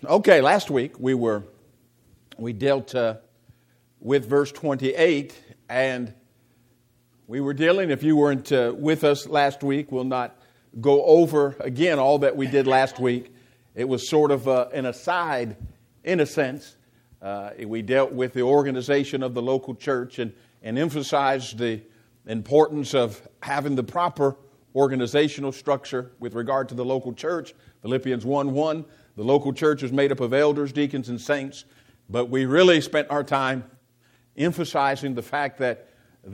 Okay, last week we dealt with verse 28, and we were dealing, if you weren't with us last week, we'll not go over again all that we did last week. It was sort of an aside, in a sense. We dealt with the organization of the local church and emphasized the importance of having the proper organizational structure with regard to the local church. Philippians 1:1, the local church is made up of elders, deacons, and saints. But we really spent our time emphasizing the fact that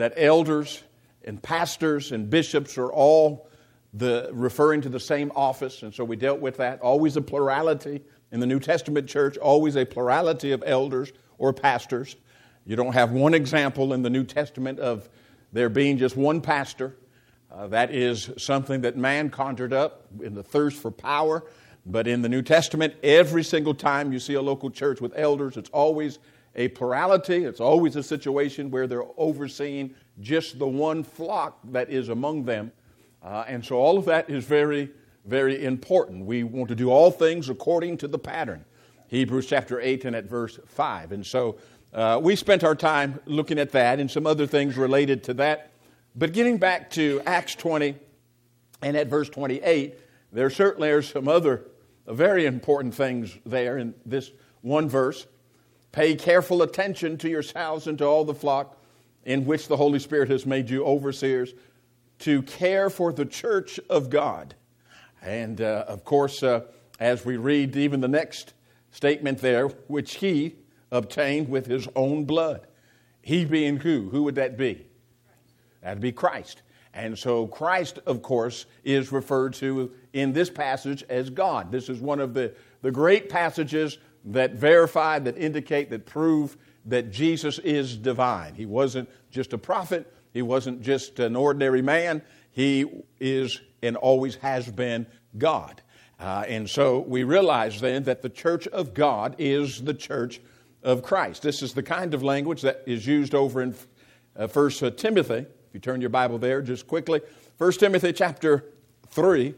elders and pastors and bishops are all referring to the same office. And so we dealt with that. Always a plurality in the New Testament church, always a plurality of elders or pastors. You don't have one example in the New Testament of there being just one pastor. That is something that man conjured up in the thirst for power. But in the New Testament, every single time you see a local church with elders, it's always a plurality. It's always a situation where they're overseeing just the one flock that is among them. And so all of that is very, very important. We want to do all things according to the pattern. Hebrews chapter 8 and at verse 5. And so we spent our time looking at that and some other things related to that. But getting back to Acts 20 and at verse 28, there certainly are some other very important things there in this one verse. Pay careful attention to yourselves and to all the flock in which the Holy Spirit has made you overseers to care for the church of God. And of course, as we read even the next statement there, which he obtained with his own blood. He being who? Who would that be? That'd be Christ. And so Christ, of course, is referred to in this passage as God. This is one of the great passages that verify, that indicate, that prove that Jesus is divine. He wasn't just a prophet. He wasn't just an ordinary man. He is and always has been God. And so we realize then that the church of God is the church of Christ. This is the kind of language that is used over in 1 Timothy. If you turn your Bible there just quickly. 1 Timothy chapter 3.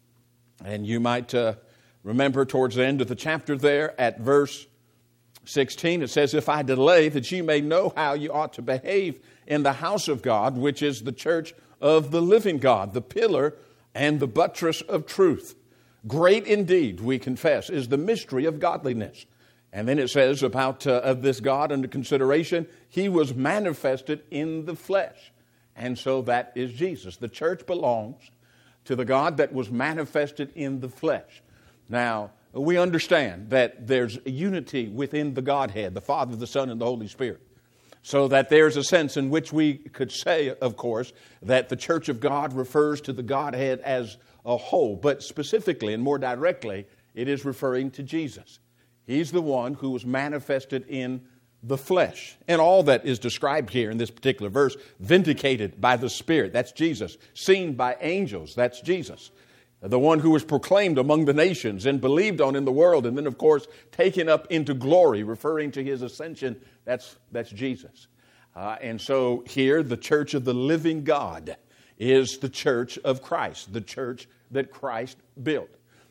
And you might remember towards the end of the chapter there at verse 16. It says, if I delay, that ye may know how you ought to behave in the house of God, which is the church of the living God, the pillar and the buttress of truth. Great indeed, we confess, is the mystery of godliness. And then it says about of this God under consideration, he was manifested in the flesh. And so that is Jesus. The church belongs to the God that was manifested in the flesh. Now, we understand that there's unity within the Godhead, the Father, the Son, and the Holy Spirit. So that there's a sense in which we could say, of course, that the church of God refers to the Godhead as a whole. But specifically and more directly, it is referring to Jesus. He's the one who was manifested in the flesh. And all that is described here in this particular verse, vindicated by the Spirit, that's Jesus. Seen by angels, that's Jesus. The one who was proclaimed among the nations and believed on in the world, and then, of course, taken up into glory, referring to his ascension, that's Jesus. And so here, the church of the living God is the church of Christ, the church that Christ built.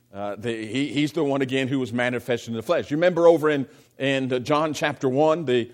He's the one, again, who was manifested in the flesh. You remember over in John chapter 1, the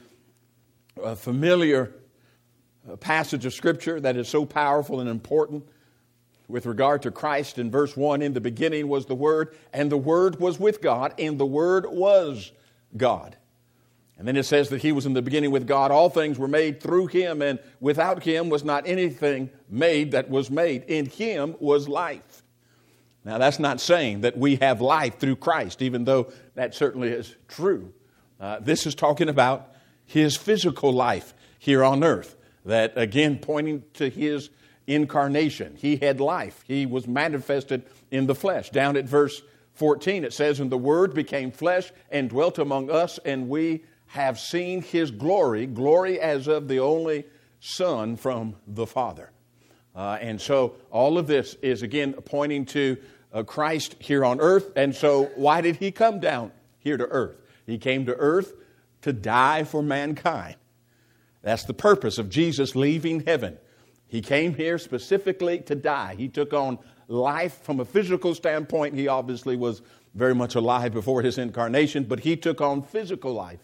familiar passage of Scripture that is so powerful and important with regard to Christ in verse 1, in the beginning was the Word, and the Word was with God, and the Word was God. And then it says that he was in the beginning with God. All things were made through him, and without him was not anything made that was made. In him was life. Now, that's not saying that we have life through Christ, even though that certainly is true. This is talking about his physical life here on earth. That, again, pointing to his incarnation. He had life. He was manifested in the flesh. Down at verse 14, it says, and the Word became flesh and dwelt among us, and we have seen his glory, glory as of the only Son from the Father. And so all of this is, again, pointing to Christ here on earth. And so why did he come down here to earth? He came to earth to die for mankind. That's the purpose of Jesus leaving heaven. He came here specifically to die. He took on life from a physical standpoint. He obviously was very much alive before his incarnation, but he took on physical life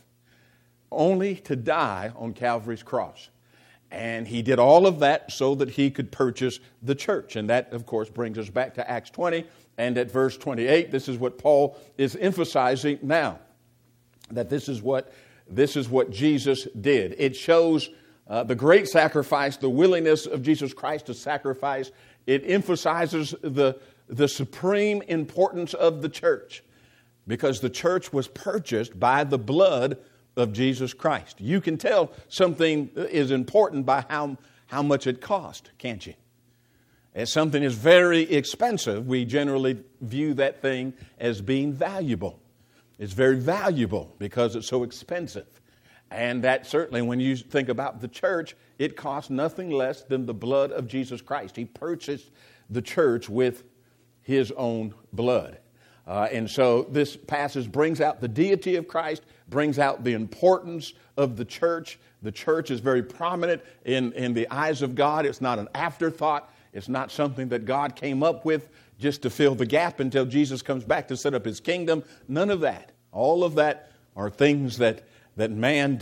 only to die on Calvary's cross. And he did all of that so that he could purchase the church. And that, of course, brings us back to Acts 20. And at verse 28, this is what Paul is emphasizing now, that this is what Jesus did. It shows the great sacrifice, the willingness of Jesus Christ to sacrifice. It emphasizes the supreme importance of the church, because the church was purchased by the blood of Jesus Christ. You can tell something is important by how much it cost, can't you? If something is very expensive, we generally view that thing as being valuable. It's very valuable because it's so expensive. And that certainly, when you think about the church, it costs nothing less than the blood of Jesus Christ. He purchased the church with his own blood. And so this passage brings out the deity of Christ, brings out the importance of the church. The church is very prominent in the eyes of God. It's not an afterthought. It's not something that God came up with just to fill the gap until Jesus comes back to set up his kingdom. None of that. All of that are things that man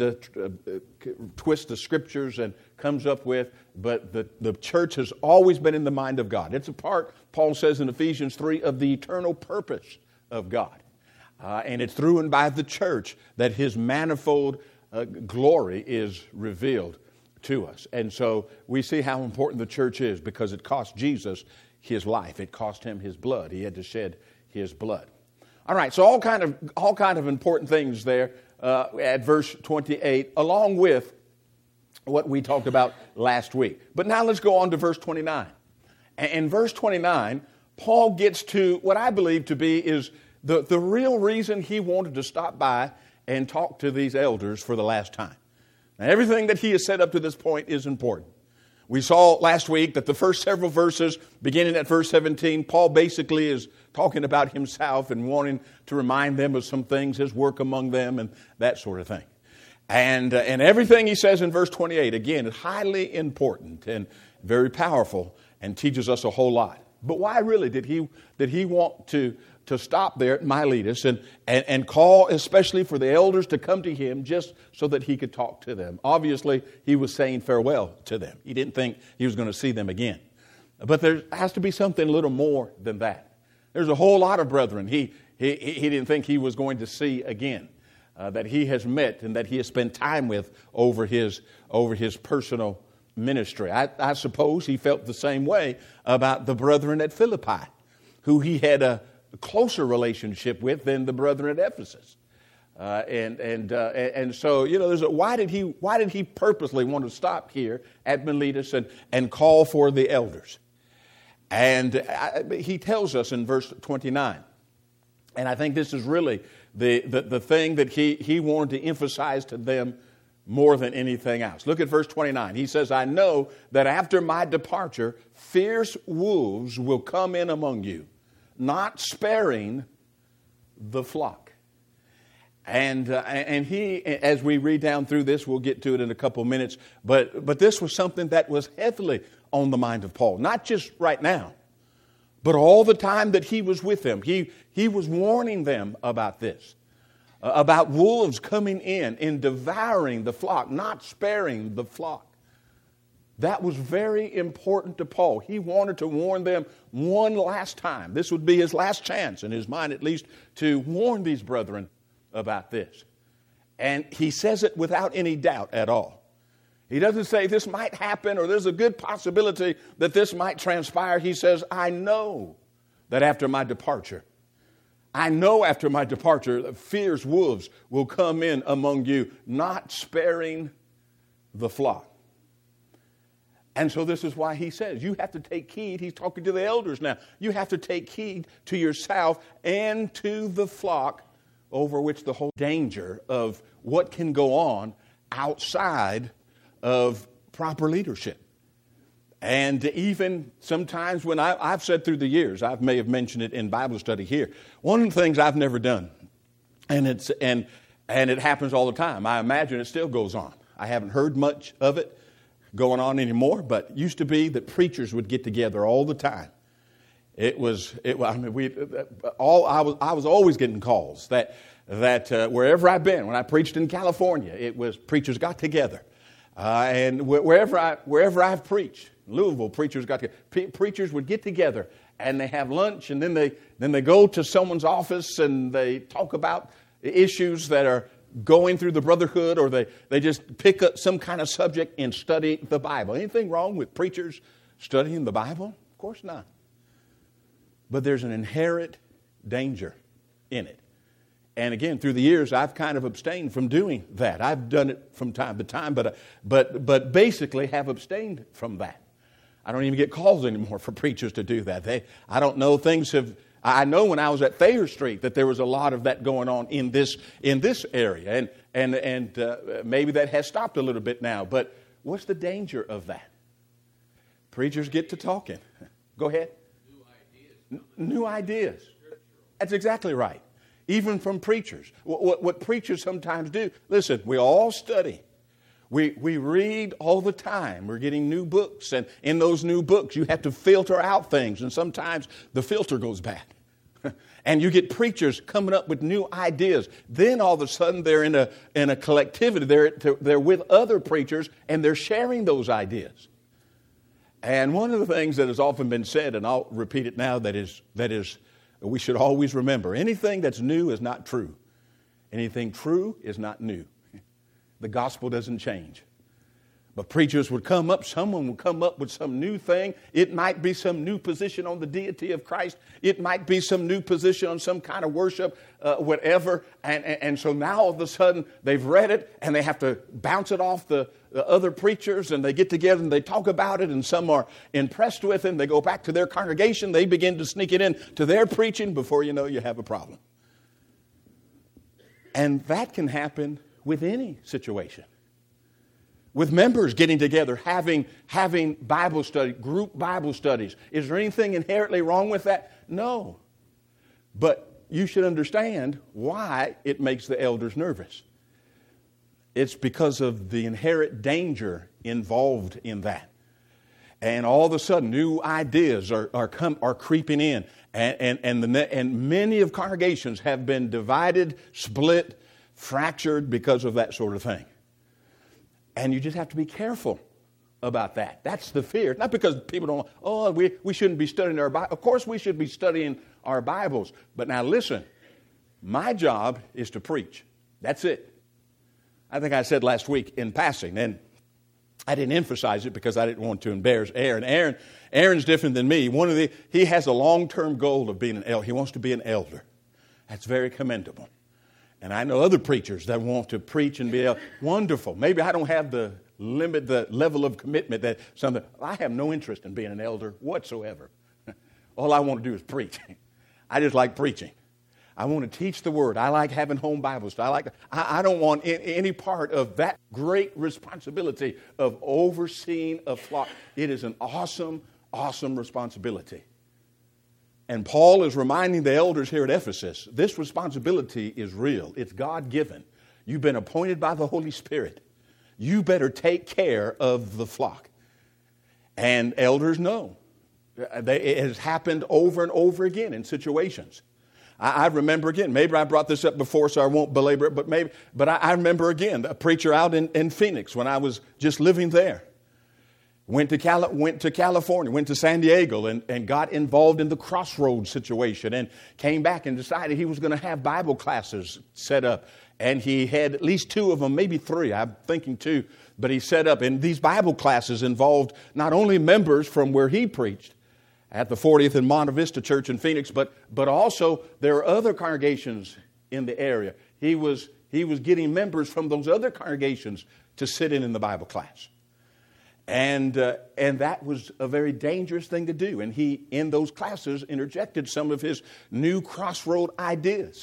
twists the scriptures and comes up with, but the church has always been in the mind of God. It's a part, Paul says in Ephesians 3, of the eternal purpose of God. And it's through and by the church that his manifold glory is revealed to us. And so we see how important the church is, because it cost Jesus his life. It cost him his blood. He had to shed his blood. All right, so all kind of important things there at verse 28, along with what we talked about last week. But now let's go on to verse 29. And in verse 29, Paul gets to what I believe to be is the real reason he wanted to stop by and talk to these elders for the last time. Now, everything that he has said up to this point is important. We saw last week that the first several verses, beginning at verse 17, Paul basically is talking about himself and wanting to remind them of some things, his work among them, and that sort of thing. And everything he says in verse 28, again, is highly important and very powerful and teaches us a whole lot. But why really did he want to stop there at Miletus and call especially for the elders to come to him just so that he could talk to them? Obviously, he was saying farewell to them. He didn't think he was going to see them again. But there has to be something a little more than that. There's a whole lot of brethren he didn't think he was going to see again, that he has met and that he has spent time with over his personal ministry. I suppose he felt the same way about the brethren at Philippi, who he had a closer relationship with than the brethren at Ephesus. And so, there's why did he purposely want to stop here at Miletus and call for the elders? And he tells us in verse 29, and I think this is really the thing that he wanted to emphasize to them more than anything else. Look at verse 29. He says, I know that after my departure, fierce wolves will come in among you, not sparing the flock. And he, as we read down through this, we'll get to it in a couple of minutes, but this was something that was heavily on the mind of Paul, not just right now, but all the time that he was with them. He was warning them about this, about wolves coming in and devouring the flock, not sparing the flock. That was very important to Paul. He wanted to warn them one last time. This would be his last chance, in his mind at least, to warn these brethren about this. And he says it without any doubt at all. He doesn't say this might happen or there's a good possibility that this might transpire. He says, I know that after my departure, that fierce wolves will come in among you, not sparing the flock. And so this is why he says, you have to take heed. He's talking to the elders now. You have to take heed to yourself and to the flock, over which the whole danger of what can go on outside of proper leadership. And even sometimes when I've said through the years, I may have mentioned it in Bible study here, one of the things I've never done, and it happens all the time. I imagine it still goes on. I haven't heard much of it going on anymore, but it used to be that preachers would get together all the time I was always getting calls that wherever I've been, when I preached in California, it was preachers got together. And wherever I've preached, Louisville, preachers would get together and they have lunch, and then they go to someone's office and they talk about issues that are going through the brotherhood, or they just pick up some kind of subject and study the Bible. Anything wrong with preachers studying the Bible? Of course not. But there's an inherent danger in it. And again, through the years, I've kind of abstained from doing that. I've done it from time to time, but basically have abstained from that. I don't even get calls anymore for preachers to do that. I don't know, I know when I was at Thayer Street that there was a lot of that going on in this area, and maybe that has stopped a little bit now. But what's the danger of that? Preachers get to talking. Go ahead. New ideas. That's exactly right. Even from preachers. What preachers sometimes do, listen, we all study. We read all the time. We're getting new books, and in those new books you have to filter out things, and sometimes the filter goes bad. And you get preachers coming up with new ideas. Then all of a sudden they're in a collectivity. They're with other preachers, and they're sharing those ideas. And one of the things that has often been said, and I'll repeat it now, that is we should always remember, anything that's new is not true. Anything true is not new. The gospel doesn't change. But preachers would come up, someone would come up with some new thing. It might be some new position on the deity of Christ. It might be some new position on some kind of worship, whatever. And so now all of a sudden they've read it and they have to bounce it off the other preachers, and they get together and they talk about it, and some are impressed with it. They go back to their congregation. They begin to sneak it in to their preaching. Before you know, you have a problem. And that can happen with any situation. With members getting together, having Bible study, group Bible studies. Is there anything inherently wrong with that? No. But you should understand why it makes the elders nervous. It's because of the inherent danger involved in that. And all of a sudden, new ideas are creeping in. And many of congregations have been divided, split, fractured because of that sort of thing. And you just have to be careful about that. That's the fear. Not because people don't, we shouldn't be studying our Bible. Of course we should be studying our Bibles. But now listen, my job is to preach. That's it. I think I said last week in passing, and I didn't emphasize it because I didn't want to embarrass Aaron. Aaron's different than me. He has a long-term goal of being an elder. He wants to be an elder. That's very commendable. And I know other preachers that want to preach and be wonderful. Maybe I don't have the level of commitment that something. I have no interest in being an elder whatsoever. All I want to do is preach. I just like preaching. I want to teach the Word. I like having home Bible study. I don't want any part of that great responsibility of overseeing a flock. It is an awesome, awesome responsibility. And Paul is reminding the elders here at Ephesus, this responsibility is real. It's God-given. You've been appointed by the Holy Spirit. You better take care of the flock. And elders know. It has happened over and over again in situations. I remember again, maybe I brought this up before so I won't belabor it, but I remember again, a preacher out in Phoenix when I was just living there. Went to California, went to San Diego, and got involved in the Crossroads situation, and came back and decided he was going to have Bible classes set up. And he had at least 2 of them, maybe 3, I'm thinking 2, but he set up. And these Bible classes involved not only members from where he preached, at the 40th and Monte Vista Church in Phoenix, but also there are other congregations in the area. He was getting members from those other congregations to sit in the Bible class. And that was a very dangerous thing to do. And he, in those classes, interjected some of his new crossroad ideas.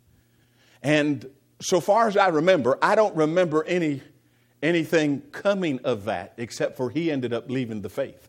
And so far as I remember, I don't remember anything coming of that, except for he ended up leaving the faith.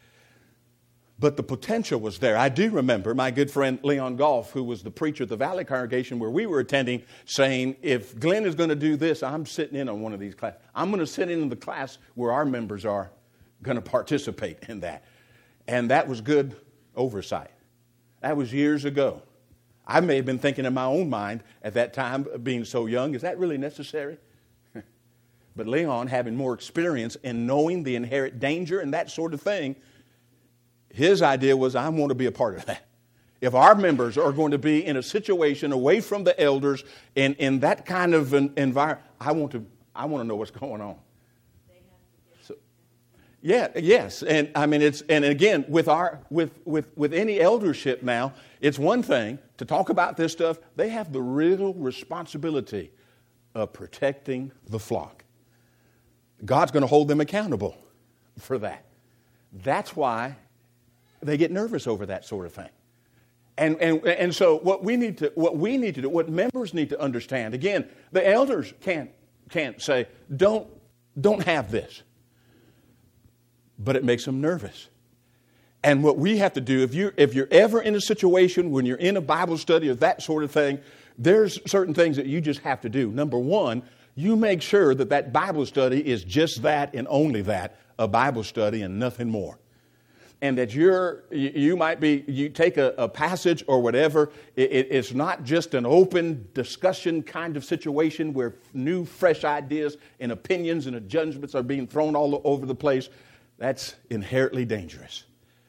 But the potential was there. I do remember my good friend Leon Goff, who was the preacher at the Valley congregation where we were attending, saying, if Glenn is going to do this, I'm sitting in on one of these classes. I'm going to sit in the class where our members are going to participate in that. And that was good oversight. That was years ago. I may have been thinking in my own mind at that time, being so young, is that really necessary? But Leon, having more experience in knowing the inherent danger and that sort of thing, his idea was, I want to be a part of that. If our members are going to be in a situation away from the elders in that kind of an environment, I want to know what's going on. So, yes, and I mean and again with any eldership now, it's one thing to talk about this stuff. They have the real responsibility of protecting the flock. God's going to hold them accountable for that. That's why they get nervous over that sort of thing. And so what members need to understand, again, the elders can't say, don't have this. But it makes them nervous. And what we have to do, if you're ever in a situation when you're in a Bible study or that sort of thing, there's certain things that you just have to do. Number one, you make sure that Bible study is just that and only that, a Bible study and nothing more. And that you take a passage or whatever, it's not just an open discussion kind of situation where new, fresh ideas and opinions and judgments are being thrown all over the place. That's inherently dangerous.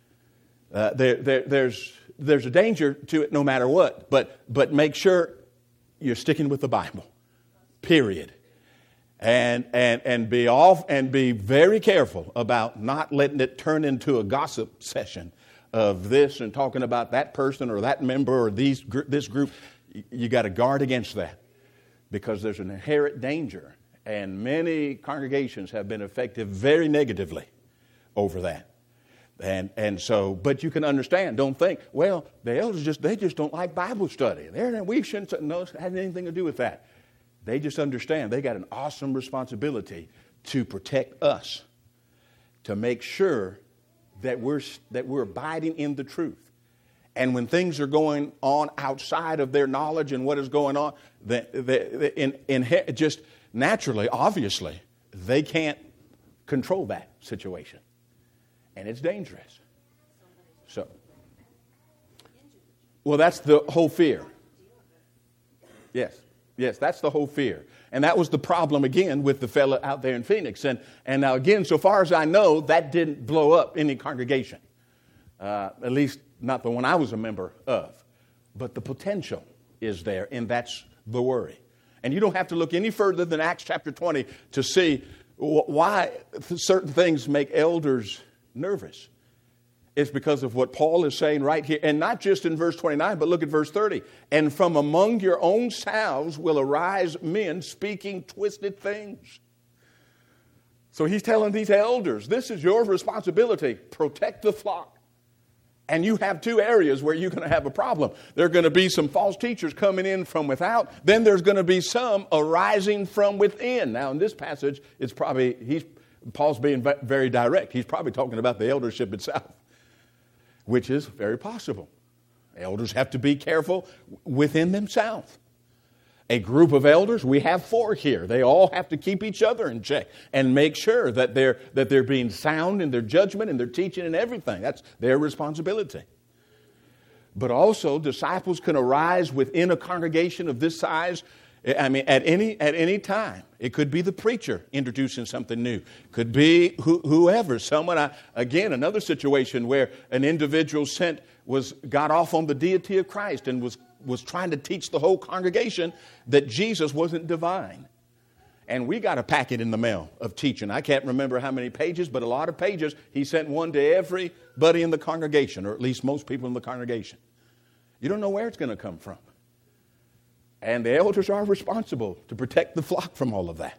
There's a danger to it no matter what, but make sure you're sticking with the Bible, period. And be very careful about not letting it turn into a gossip session of this and talking about that person or that member or this group. You got to guard against that because there's an inherent danger, and many congregations have been affected very negatively over that. And so, but you can understand. Don't think, well, the elders just don't like Bible study. We shouldn't. No, it had anything to do with that. They just understand they got an awesome responsibility to protect us, to make sure that we're abiding in the truth. And when things are going on outside of their knowledge and what is going on, just naturally, obviously, they can't control that situation. And it's dangerous. So, well, that's the whole fear. Yes, that's the whole fear. And that was the problem, again, with the fellow out there in Phoenix. And now, again, so far as I know, that didn't blow up any congregation. At least not the one I was a member of. But the potential is there, and that's the worry. And you don't have to look any further than Acts chapter 20 to see why certain things make elders nervous. It's because of what Paul is saying right here. And not just in verse 29, but look at verse 30. And from among your own selves will arise men speaking twisted things. So he's telling these elders, this is your responsibility. Protect the flock. And you have two areas where you're going to have a problem. There are going to be some false teachers coming in from without. Then there's going to be some arising from within. Now in this passage, Paul's being very direct. He's probably talking about the eldership itself, which is very possible. Elders have to be careful within themselves. A group of elders, we have 4 here. They all have to keep each other in check and make sure that they're being sound in their judgment and their teaching and everything. That's their responsibility. But also, disciples can arise within a congregation of this size. I mean, at any time. It could be the preacher introducing something new. Could be whoever. Someone, again, another situation where an individual got off on the deity of Christ and was trying to teach the whole congregation that Jesus wasn't divine. And we got a packet in the mail of teaching. I can't remember how many pages, but a lot of pages. He sent one to everybody in the congregation, or at least most people in the congregation. You don't know where it's going to come from. And the elders are responsible to protect the flock from all of that.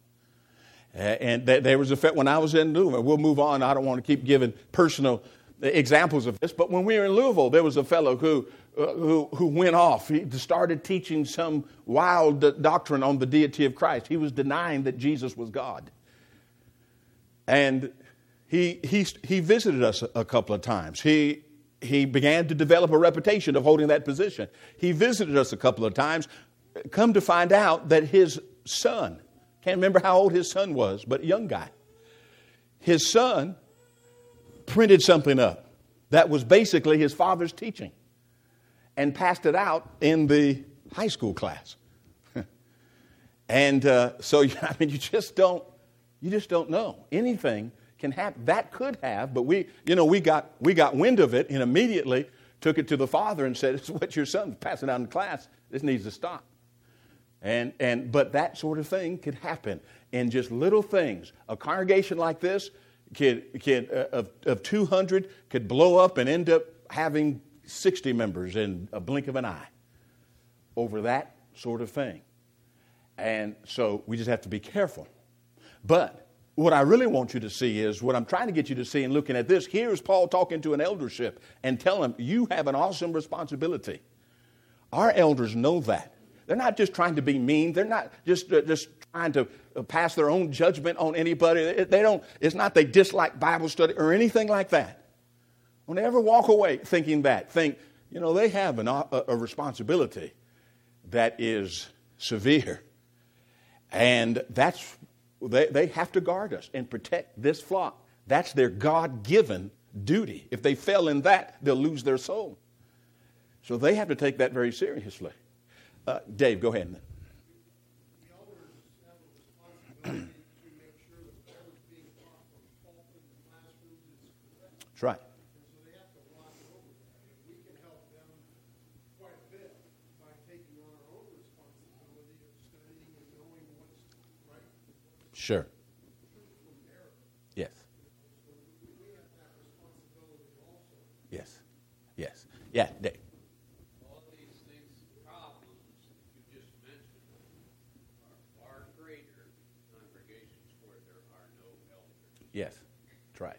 And there was when I was in Louisville. We'll move on. I don't want to keep giving personal examples of this. But when we were in Louisville, there was a fellow who went off. He started teaching some wild doctrine on the deity of Christ. He was denying that Jesus was God. And he visited us a couple of times. He began to develop a reputation of holding that position. He visited us a couple of times. Come to find out that his son, can't remember how old his son was, but a young guy. His son printed something up that was basically his father's teaching. and passed it out in the high school class. And so, I mean, you just don't know. Anything can happen. That could have, but we got wind of it and immediately took it to the father and said, "It's what your son's passing out in class. This needs to stop." But that sort of thing could happen in just little things. A congregation like this of 200 could blow up and end up having 60 members in a blink of an eye over that sort of thing. And so we just have to be careful. But what I really want you to see is what I'm trying to get you to see in looking at this. Here's Paul talking to an eldership and telling them, you have an awesome responsibility. Our elders know that. They're not just trying to be mean. They're not just trying to pass their own judgment on anybody. It's not they dislike Bible study or anything like that. Don't ever walk away thinking that. Think, they have a responsibility that is severe. And they have to guard us and protect this flock. That's their God-given duty. If they fail in that, they'll lose their soul. So they have to take that very seriously. Dave, go ahead. The elders have a responsibility to make sure that what is being taught from the pulpit in the classrooms is correct. That's right. And so they have to watch over that. And we can help them quite a bit by taking on our own responsibility of studying and knowing what's right. Sure. From error. Yes. So we have that responsibility also. Yes. Yes. Yeah, Dave. Yes, that's right.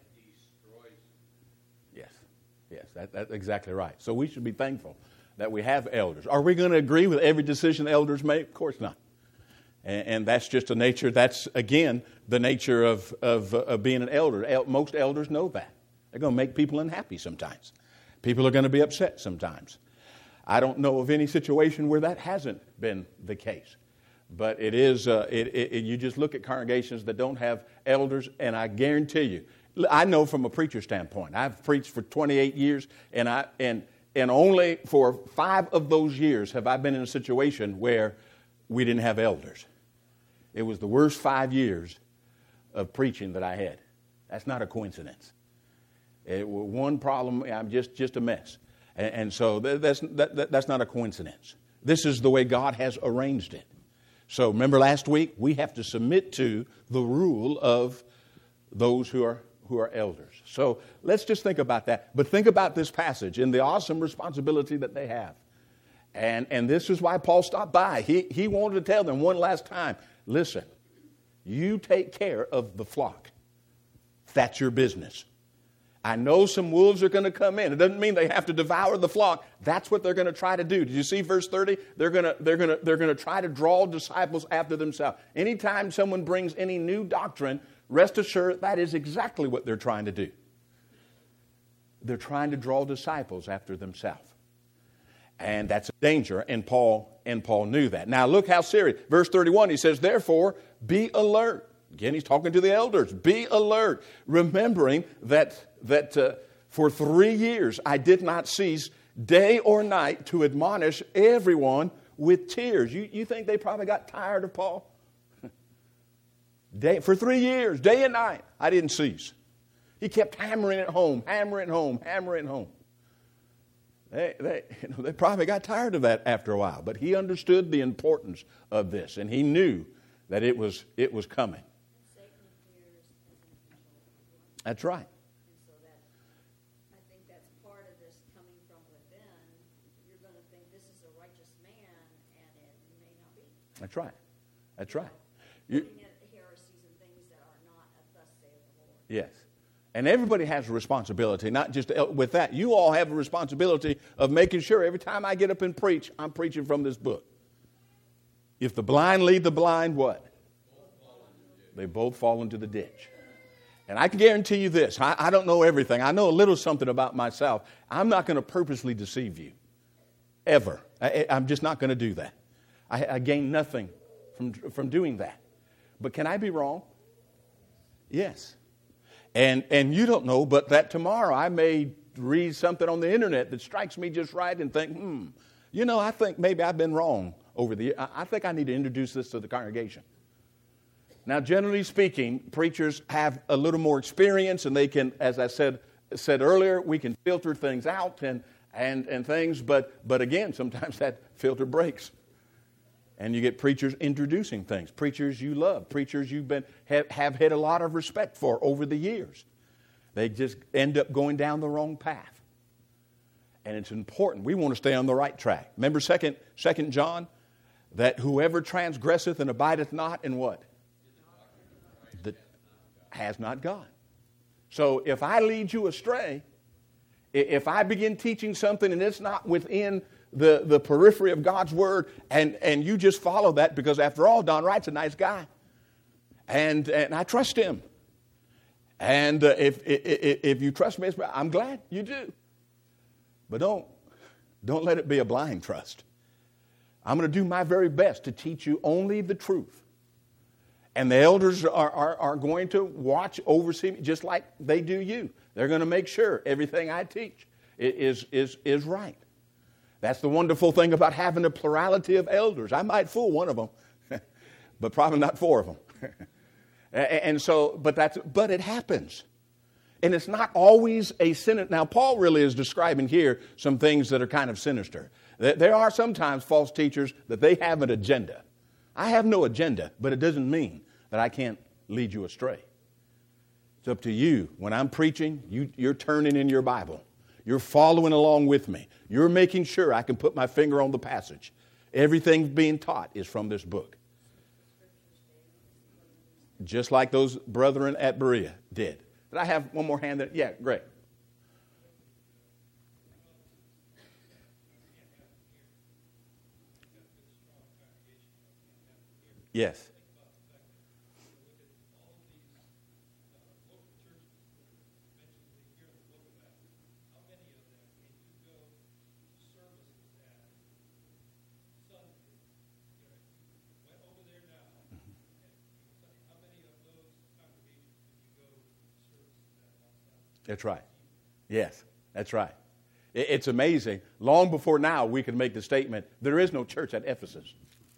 Yes, that's exactly right. So we should be thankful that we have elders. Are we going to agree with every decision elders make? Of course not. And that's just a nature. That's, again, the nature of being an elder. Most elders know that. They're going to make people unhappy sometimes. People are going to be upset sometimes. I don't know of any situation where that hasn't been the case. But it is, you just look at congregations that don't have elders, and I guarantee you, I know from a preacher standpoint, I've preached for 28 years, and only for 5 of those years have I been in a situation where we didn't have elders. It was the worst 5 years of preaching that I had. That's not a coincidence. It was one problem, I'm just a mess. And so that's not a coincidence. This is the way God has arranged it. So remember last week, we have to submit to the rule of those who are elders. So let's just think about that. But think about this passage and the awesome responsibility that they have. And this is why Paul stopped by. He wanted to tell them one last time, listen, you take care of the flock. That's your business. I know some wolves are going to come in. It doesn't mean they have to devour the flock. That's what they're going to try to do. Did you see verse 30? They're going to try to draw disciples after themselves. Anytime someone brings any new doctrine, rest assured that is exactly what they're trying to do. They're trying to draw disciples after themselves. And that's a danger, and Paul knew that. Now look how serious. Verse 31, he says, therefore, be alert. Again, he's talking to the elders. Be alert, remembering that for 3 years I did not cease day or night to admonish everyone with tears. You think they probably got tired of Paul? For 3 years, day and night, I didn't cease. He kept hammering it home. They probably got tired of that after a while, but he understood the importance of this, and he knew that it was coming. That's right. And so I think that's part of this coming from within. You're going to think this is a righteous man, and it may not be. That's right. Looking at heresies and things that are not of thus saith the Lord. Yes. And everybody has a responsibility, not just with that. You all have a responsibility of making sure every time I get up and preach, I'm preaching from this book. If the blind lead the blind, what? They both fall into the ditch. And I can guarantee you this. I don't know everything. I know a little something about myself. I'm not going to purposely deceive you. Ever. I'm just not going to do that. I gain nothing from doing that. But can I be wrong? Yes. And you don't know, but that tomorrow I may read something on the internet that strikes me just right and think, I think maybe I've been wrong over the years. I think I need to introduce this to the congregation. Now, generally speaking, preachers have a little more experience, and they can, as I said earlier, we can filter things out and things, but again, sometimes that filter breaks. And you get preachers introducing things, preachers you love, preachers you've have had a lot of respect for over the years. They just end up going down the wrong path. And it's important. We want to stay on the right track. Remember 2 John, that whoever transgresseth and abideth not in what? That has not God. So if I lead you astray, if I begin teaching something and it's not within the periphery of God's Word, and you just follow that, because after all, Don Wright's a nice guy. And I trust him. And if you trust me, I'm glad you do. But don't let it be a blind trust. I'm going to do my very best to teach you only the truth. And the elders are going to watch, oversee me, just like they do you. They're going to make sure everything I teach is right. That's the wonderful thing about having a plurality of elders. I might fool one of them, but probably not four of them. And so, but it happens. And it's not always a sin. Now, Paul really is describing here some things that are kind of sinister. There are sometimes false teachers that they have an agenda. I have no agenda, but it doesn't mean that I can't lead you astray. It's up to you. When I'm preaching, you're turning in your Bible. You're following along with me. You're making sure I can put my finger on the passage. Everything being taught is from this book. Just like those brethren at Berea did. Did I have one more hand there? Yeah, great. Yes. That's right. Yes, that's right. It's amazing. Long before now, we can make the statement, there is no church at Ephesus.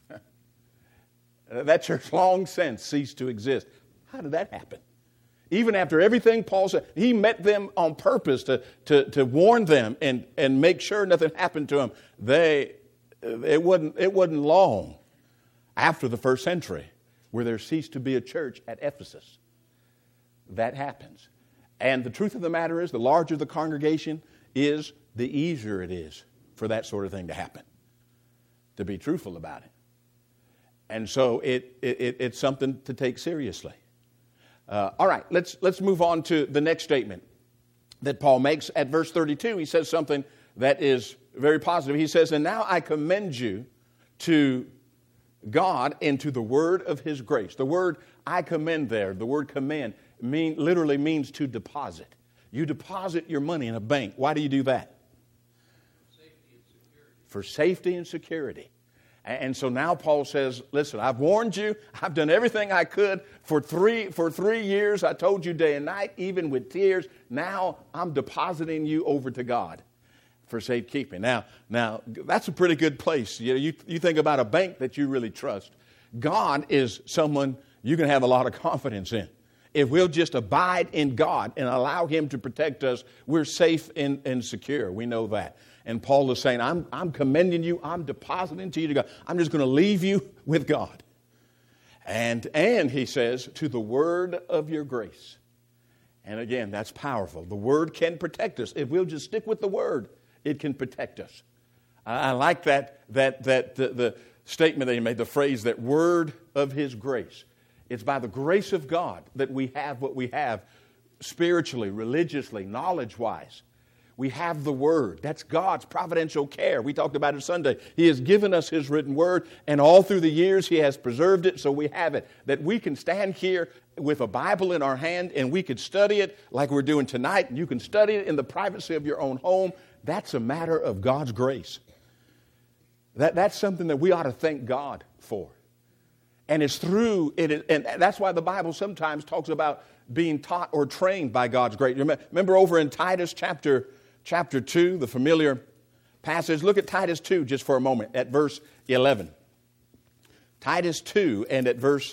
That church long since ceased to exist. How did that happen? Even after everything Paul said, he met them on purpose to warn them and make sure nothing happened to them. It wasn't long after the first century where there ceased to be a church at Ephesus. That happens. And the truth of the matter is, the larger the congregation is, the easier it is for that sort of thing to happen, to be truthful about it. And so it's something to take seriously. All right, let's move on to the next statement that Paul makes. At verse 32, he says something that is very positive. He says, "And now I commend you to God and to the word of his grace." The word "I commend" there, the word "commend," literally means to deposit. You deposit your money in a bank. Why do you do that? For safety and security. And so now Paul says, listen, I've warned you. I've done everything I could for 3 years. I told you day and night, even with tears. Now I'm depositing you over to God for safekeeping. Now that's a pretty good place. You think about a bank that you really trust. God is someone you can have a lot of confidence in. If we'll just abide in God and allow him to protect us, we're safe and secure. We know that. And Paul is saying, I'm commending you. I'm depositing to you to God. I'm just going to leave you with God. And he says, to the word of your grace. And again, that's powerful. The word can protect us. If we'll just stick with the word, it can protect us. I like the statement that he made, the phrase, that word of his grace. It's by the grace of God that we have what we have spiritually, religiously, knowledge-wise. We have the Word. That's God's providential care. We talked about it Sunday. He has given us His written Word, and all through the years He has preserved it so we have it. That we can stand here with a Bible in our hand and we could study it like we're doing tonight. You can study it in the privacy of your own home. That's a matter of God's grace. That's something that we ought to thank God for. And it's through it, and that's why the Bible sometimes talks about being taught or trained by God's grace. Remember over in Titus chapter chapter 2, the familiar passage. Look at Titus 2 just for a moment at verse 11. Titus 2 and at verse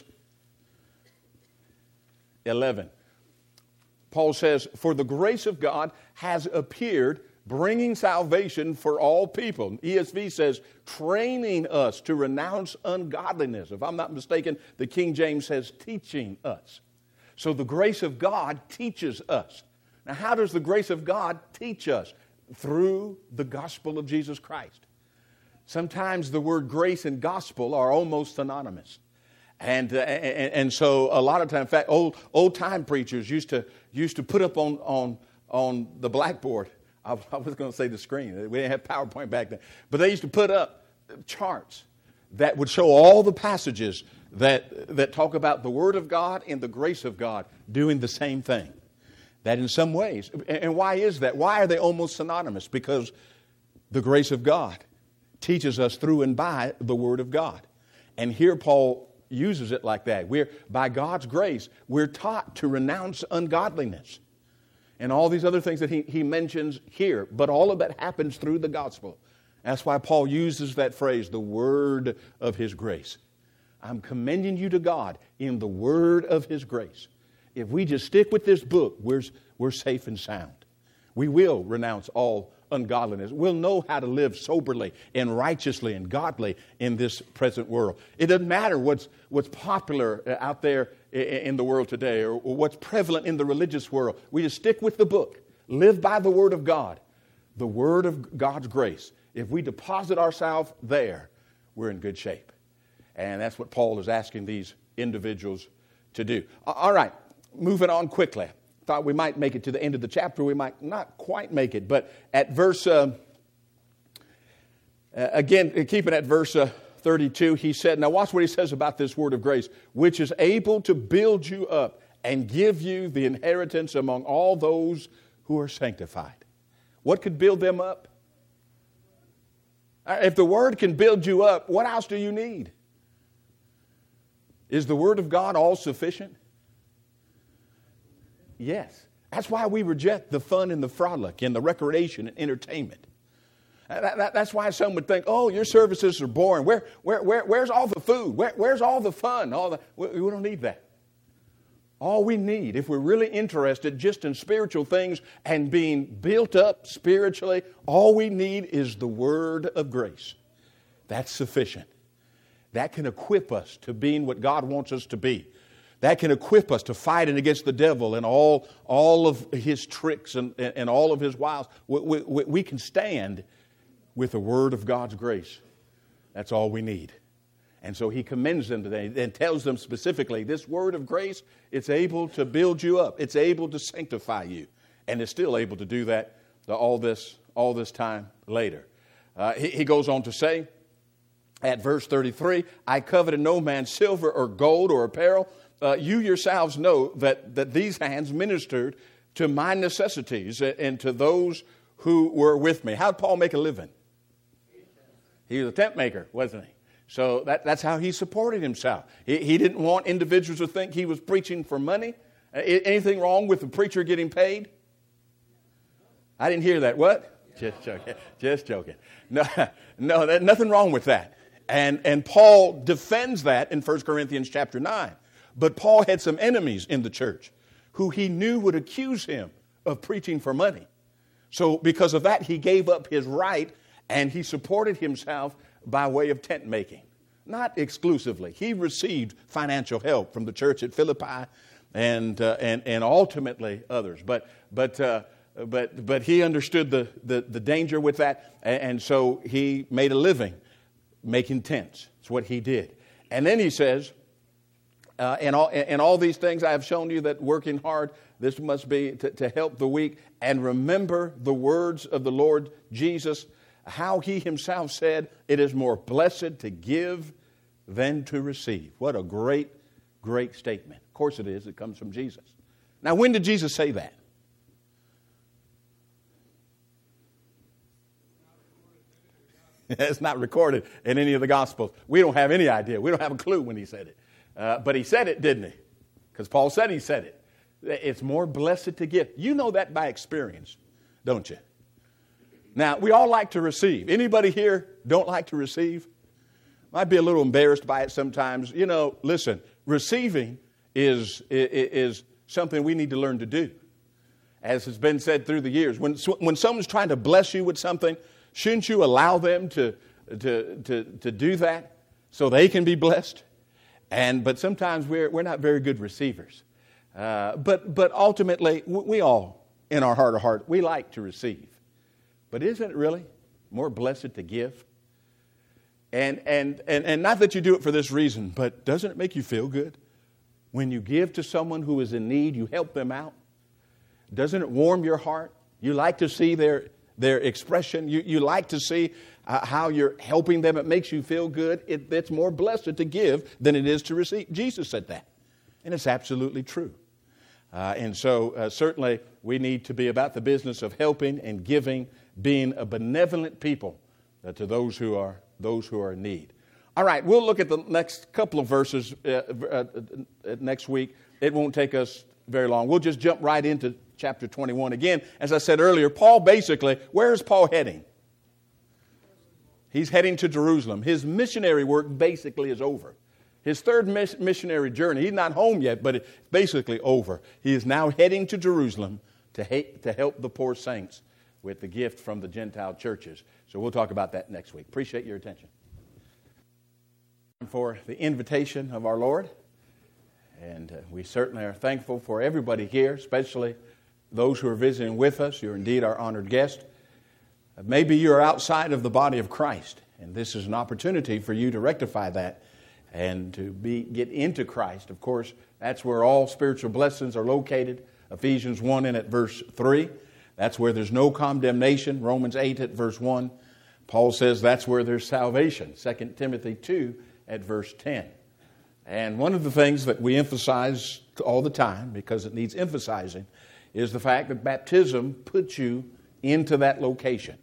11. Paul says, "For the grace of God has appeared, bringing salvation for all people." ESV says, training us to renounce ungodliness. If I'm not mistaken, the King James says, teaching us. So the grace of God teaches us. Now, how does the grace of God teach us? Through the gospel of Jesus Christ. Sometimes the word grace and gospel are almost synonymous. And so a lot of times, in fact, old time preachers used to put up on the blackboard. I was going to say the screen. We didn't have PowerPoint back then, but they used to put up charts that would show all the passages that talk about the Word of God and the grace of God doing the same thing. That in some ways, and why is that? Why are they almost synonymous? Because the grace of God teaches us through and by the Word of God. And here Paul uses it like that. By God's grace, we're taught to renounce ungodliness and all these other things that he mentions here. But all of that happens through the gospel. That's why Paul uses that phrase, the word of his grace. I'm commending you to God in the word of his grace. If we just stick with this book, we're safe and sound. We will renounce all ungodliness. We'll know how to live soberly and righteously and godly in this present world. It doesn't matter what's popular out there in the world today or what's prevalent in the religious world. We just stick with the book. Live by the word of God, the word of God's grace. If we deposit ourselves there, we're in good shape. And that's what Paul is asking these individuals to do. All right, moving on quickly. Thought we might make it to the end of the chapter. We might not quite make it. But at verse, again, keeping at verse 32, he said, now watch what he says about this word of grace, which is able to build you up and give you the inheritance among all those who are sanctified. What could build them up? If the word can build you up, what else do you need? Is the word of God all sufficient? Yes. That's why we reject the fun and the frolic and the recreation and entertainment. That's why some would think, oh, your services are boring. Where's all the food? Where's all the fun? We don't need that. All we need, if we're really interested just in spiritual things and being built up spiritually, all we need is the word of grace. That's sufficient. That can equip us to being what God wants us to be. That can equip us to fighting against the devil and all of his tricks and all of his wiles. We can stand with the word of God's grace. That's all we need. And so he commends them today and tells them specifically, this word of grace, it's able to build you up. It's able to sanctify you. And it's still able to do that all this time later. He goes on to say at verse 33, I coveted no man's silver or gold or apparel. You yourselves know that these hands ministered to my necessities and to those who were with me. How did Paul make a living? He was a tent maker, wasn't he? So that's how he supported himself. He didn't want individuals to think he was preaching for money. Anything wrong with the preacher getting paid? I didn't hear that. What? Just joking. No, nothing wrong with that. And Paul defends that in 1 Corinthians chapter 9. But Paul had some enemies in the church who he knew would accuse him of preaching for money. So because of that, he gave up his right and he supported himself by way of tent making. Not exclusively. He received financial help from the church at Philippi and ultimately others. But he understood the danger with that, and so he made a living making tents. That's what he did. And then he says, and all these things I have shown you that working hard, this must be to help the weak. And remember the words of the Lord Jesus, how he himself said, it is more blessed to give than to receive. What a great, great statement. Of course it is. It comes from Jesus. Now, when did Jesus say that? It's not recorded in any of the Gospels. We don't have any idea. We don't have a clue when he said it. But he said it, didn't he? Because Paul said he said it. It's more blessed to give. You know that by experience, don't you? Now, we all like to receive. Anybody here don't like to receive? Might be a little embarrassed by it sometimes. You know, listen, receiving is something we need to learn to do. As has been said through the years, when someone's trying to bless you with something, shouldn't you allow them to do that so they can be blessed? But sometimes we're not very good receivers. But ultimately, we all, in our heart of heart, we like to receive. But isn't it really more blessed to give? And not that you do it for this reason, but doesn't it make you feel good? When you give to someone who is in need, you help them out. Doesn't it warm your heart? You like to see their expression. You like to see how you're helping them. It makes you feel good. It's more blessed to give than it is to receive. Jesus said that. And it's absolutely true. And so certainly we need to be about the business of helping and giving, being a benevolent people to those who are in need. All right, we'll look at the next couple of verses next week. It won't take us very long. We'll just jump right into chapter 21. Again, as I said earlier, Paul basically, where is Paul heading? He's heading to Jerusalem. His missionary work basically is over. His third missionary journey, he's not home yet, but it's basically over. He is now heading to Jerusalem to help the poor saints with the gift from the Gentile churches. So we'll talk about that next week. Appreciate your attention. For the invitation of our Lord. And we certainly are thankful for everybody here, especially those who are visiting with us. You're indeed our honored guest. Maybe you're outside of the body of Christ, and this is an opportunity for you to rectify that and to get into Christ. Of course, that's where all spiritual blessings are located. Ephesians 1 and at verse 3. That's where there's no condemnation. Romans 8 at verse 1. Paul says that's where there's salvation. 2 Timothy 2 at verse 10. And one of the things that we emphasize all the time, because it needs emphasizing, is the fact that baptism puts you into that location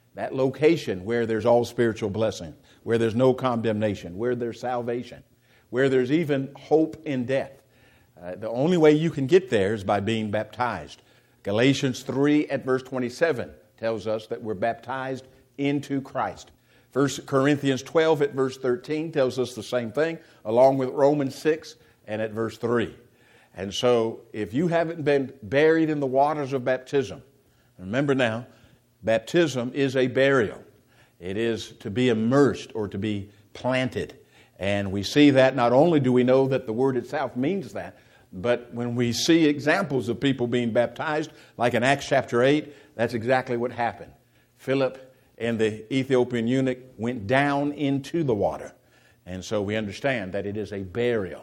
where there's all spiritual blessing, where there's no condemnation, where there's salvation, where there's even hope in death. The only way you can get there is by being baptized. Galatians 3 at verse 27 tells us that we're baptized into Christ. 1 Corinthians 12 at verse 13 tells us the same thing, along with Romans 6 and at verse 3. And so, if you haven't been buried in the waters of baptism, remember now, baptism is a burial. It is to be immersed or to be planted. And we see that not only do we know that the word itself means that, but when we see examples of people being baptized, like in Acts chapter 8, that's exactly what happened. Philip and the Ethiopian eunuch went down into the water. And so we understand that it is a burial.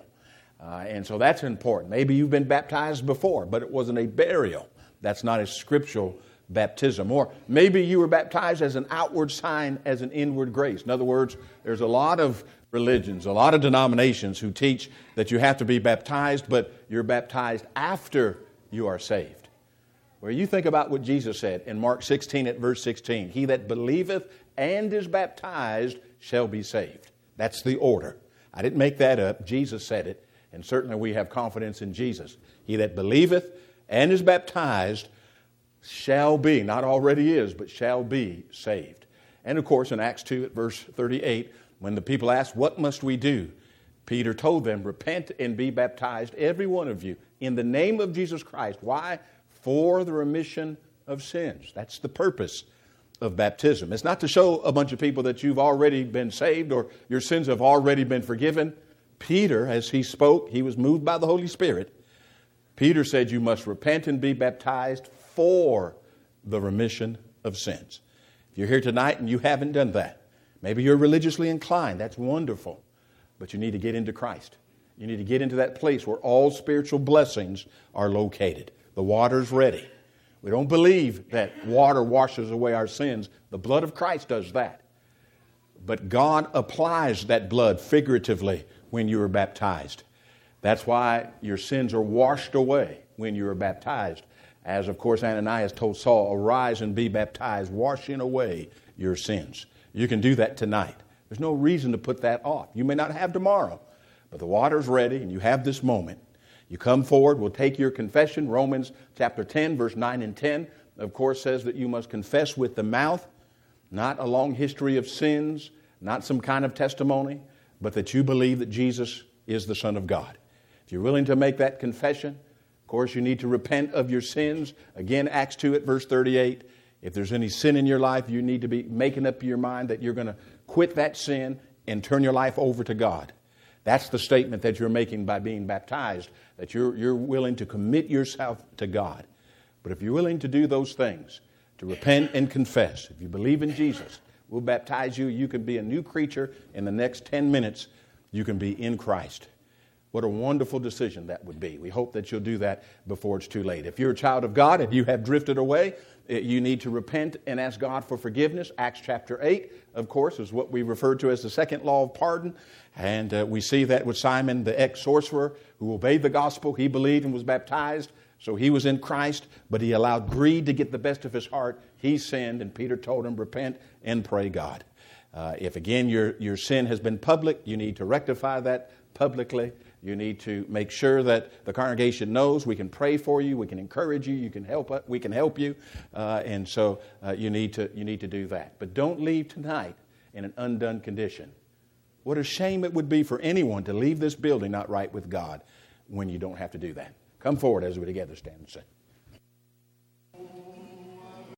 And so that's important. Maybe you've been baptized before, but it wasn't a burial. That's not a scriptural baptism. Or maybe you were baptized as an outward sign, as an inward grace. In other words, there's a lot of religions, a lot of denominations who teach that you have to be baptized, but you're baptized after you are saved. Where you think about what Jesus said in Mark 16 at verse 16, he that believeth and is baptized shall be saved. That's the order. I didn't make that up. Jesus said it, and certainly we have confidence in Jesus. He that believeth and is baptized shall be, not already is, but shall be saved. And of course, in Acts 2 at verse 38, when the people asked, what must we do? Peter told them, repent and be baptized, every one of you, in the name of Jesus Christ. Why? For the remission of sins. That's the purpose of baptism. It's not to show a bunch of people that you've already been saved or your sins have already been forgiven. Peter, as he spoke, he was moved by the Holy Spirit. Peter said you must repent and be baptized for the remission of sins. If you're here tonight and you haven't done that, maybe you're religiously inclined, that's wonderful, but you need to get into Christ. You need to get into that place where all spiritual blessings are located. The water's ready. We don't believe that water washes away our sins. The blood of Christ does that. But God applies that blood figuratively when you are baptized. That's why your sins are washed away when you are baptized. As, of course, Ananias told Saul, arise and be baptized, washing away your sins. You can do that tonight. There's no reason to put that off. You may not have tomorrow, but the water's ready and you have this moment. You come forward, we'll take your confession, Romans chapter 10, verse 9 and 10. of course, says that you must confess with the mouth, not a long history of sins, not some kind of testimony, but that you believe that Jesus is the Son of God. If you're willing to make that confession, of course, you need to repent of your sins. Again, Acts 2 at verse 38. If there's any sin in your life, you need to be making up your mind that you're going to quit that sin and turn your life over to God. That's the statement that you're making by being baptized, that you're willing to commit yourself to God. But if you're willing to do those things, to repent and confess, if you believe in Jesus, we'll baptize you. You can be a new creature in the next 10 minutes. You can be in Christ. What a wonderful decision that would be. We hope that you'll do that before it's too late. If you're a child of God, if you have drifted away, you need to repent and ask God for forgiveness. Acts chapter 8, of course, is what we refer to as the second law of pardon. And we see that with Simon, the ex-sorcerer, who obeyed the gospel. He believed and was baptized, so he was in Christ, but he allowed greed to get the best of his heart. He sinned, and Peter told him, repent and pray God. If, again, your sin has been public, you need to rectify that publicly. You need to make sure that the congregation knows we can pray for you, we can encourage you, we can help you, and so you need to do that. But don't leave tonight in an undone condition. What a shame it would be for anyone to leave this building not right with God when you don't have to do that. Come forward as we together stand and sing.